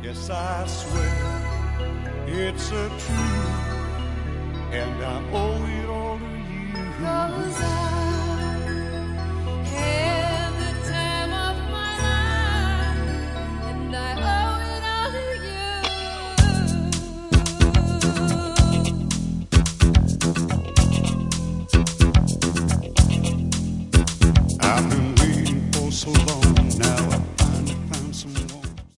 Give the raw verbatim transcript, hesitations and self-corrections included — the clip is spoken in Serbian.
Yes, I swear it's a truth, and I owe it all